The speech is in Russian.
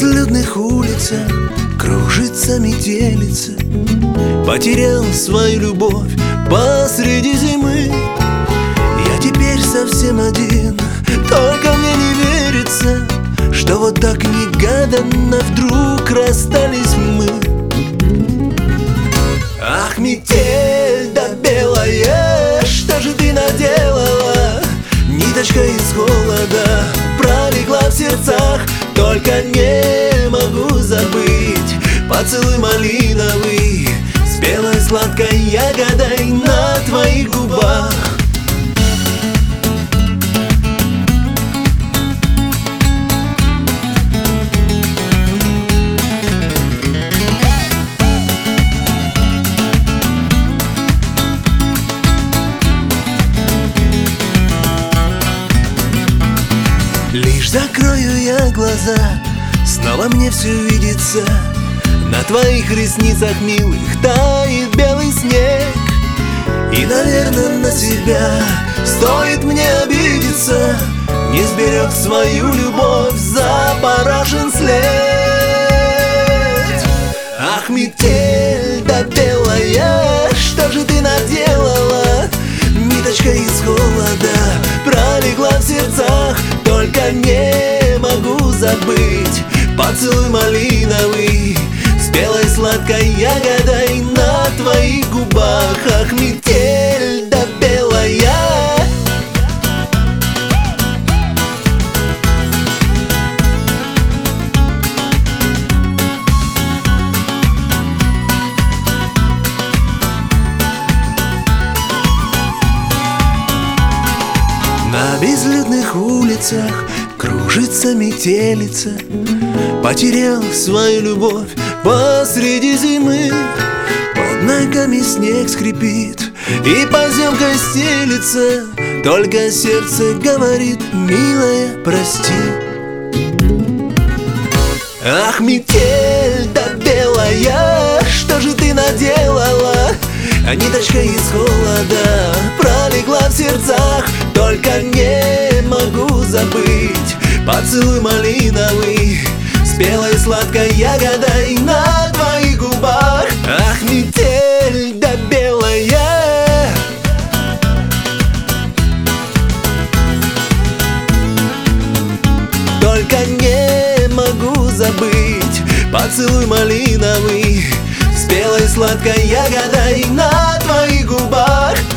безлюдных улицах кружится метелица. Потерял свою любовь посреди зимы. Я теперь совсем один, только мне не верится, что вот так негаданно вдруг расстались мы. Ах, метель да белая, что же ты наделала? Ниточка из холода пролегла в сердцах. Только не могу забыть поцелуй малиновый с белой сладкой ягодой на твоих губах. Лишь закрою я глаза, снова мне все видится. На твоих ресницах милых тает белый снег. И, наверное, на себя стоит мне обидеться. Не сберег свою любовь, запоражен след. Ах, метель да белая, что же ты наделала? Ниточка из холода пролегла в сердцах. Только не могу забыть поцелуй малиновый с белой сладкой ягодой на твоих губах. Ах, метель да белая. На безлюдных улицах кружится метелица. Потерял свою любовь посреди зимы. Под ногами снег скрипит и поземкой стелится. Только сердце говорит: милая, прости. Ах, метель да белая, что же ты наделала? Ниточка из холода пролегла в сердцах. Только не могу забыть поцелуй малиновый с белой сладкой ягодой на твоих губах. Ах, метель да белая. Только не могу забыть поцелуй малиновый с белой сладкой ягодой на твоих губах.